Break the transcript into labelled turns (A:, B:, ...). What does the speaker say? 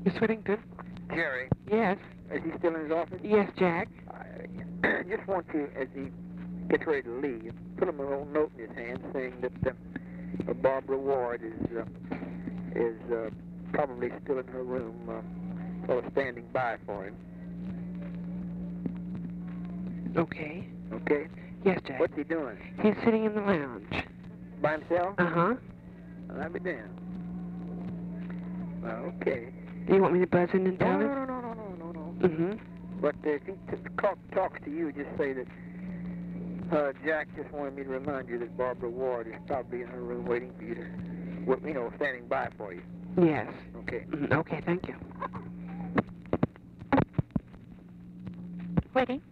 A: Miss Whittington?
B: Jerry,
A: Yes.
B: is he still in his office?
A: Yes, Jack.
B: I just want to, as he gets ready to leave, put him a little note in his hand saying that Barbara Ward is probably still in her room, sort of standing by for him.
A: Okay.
B: Okay?
A: Yes, Jack.
B: What's he doing?
A: He's sitting in the lounge.
B: By himself?
A: Uh-huh.
B: Well, I'll be damned. Well, okay.
A: Do you want me to buzz in and tell him?
B: No.
A: Mm-hmm.
B: But if he talks to you, just say that Jack just wanted me to remind you that Barbara Ward is probably in her room waiting for you to, standing by for you.
A: Yes.
B: Okay.
A: Okay, thank you.
C: Waiting.